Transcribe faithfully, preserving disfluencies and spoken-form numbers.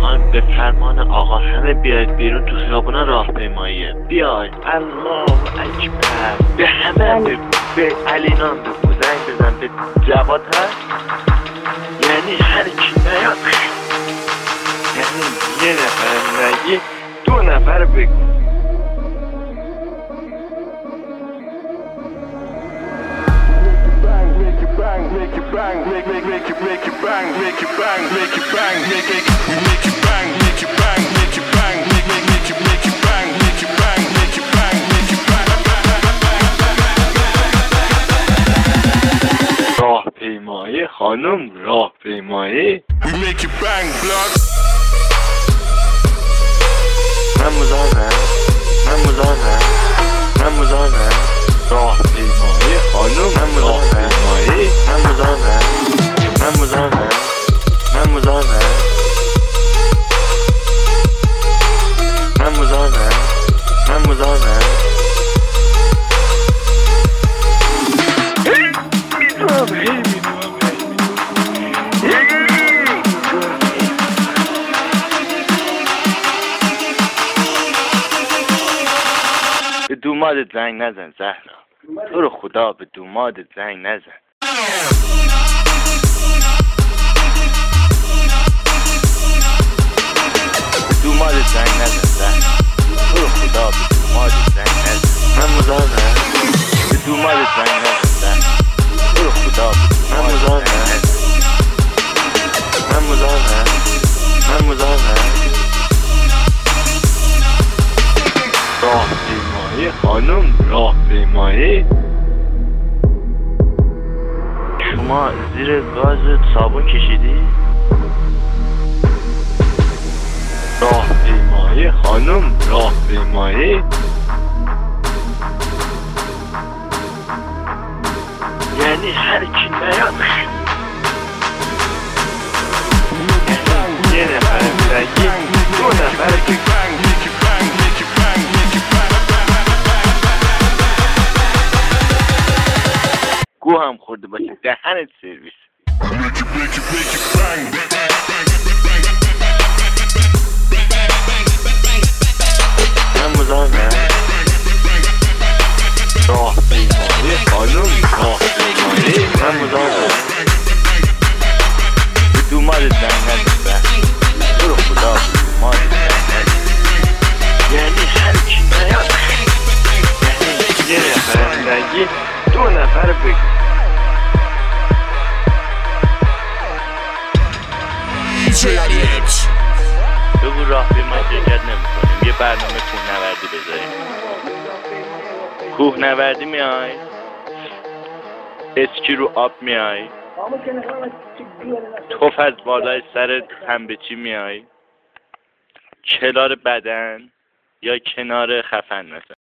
میخوایم به فرمان آقا همه بیاید بیرون، تو خیابونا راهپیماییه. بیاید. الله اکبر. به همه بگو، به علینان بگو، زنگ بزن به جواد هست، یعنی هر کی نیاد، یعنی یه نفر نگی دو نفر بگو. Make it bang, make make make it make it bang, make it bang, make it bang, make it we make it bang, make it bang, make it bang, make make make it make it bang, make it bang, make it bang, make it bang. راهپیمایی خانم، راهپیمایی. We make it bang, blood. من مزاحمم، من مزاحمم، من مزاحمم. راهپیمایی خانم، من راهپیمایی، من مزاحمم، من مزاحمم، من مزاحمم، من مزاحمم، من مزاحمم. میدونم، هی میدونم، به دومادت زنگ نزن زهرا، تو رو خدا به دومادت زنگ نزن. به دومادت زنگ نزن زهرا، تو رو خدا به دومادت زنگ نزن. من مزاحمم، به دومادت زنگ نزن زهرا، تو رو خدا به دومادت زنگ نزن. من مزاحمم، من مزاحمم. راهپیمایی خانم، راهپیمایی. شما زیر گاز صابون کشیدی؟ راهپیمایی خانم، راهپیمایی. یعنی هر کی نیاد، یعنی یه نفر نگی دو نفر که گو هم خورده باشه دهنت سرویس. من مزاحمم، راهپیمایی خانم، راهپیمایی. من مزاحمم، به دومادت زنگ نزن، تو رو خدا به دومادت زنگ نزن. یعنی هر کی نیاد، یعنی یه نفر نگی دو نفر بگو. بگو راهپیمایی شرکت نمی‌کنیم، یه برنامه کوهنوردی بذاریم. کوهنوردی میای؟ اسکی رو آب میای؟ توف از بالای سر تنبچی میای؟ کنار بدن یا کنار خفن مثلا؟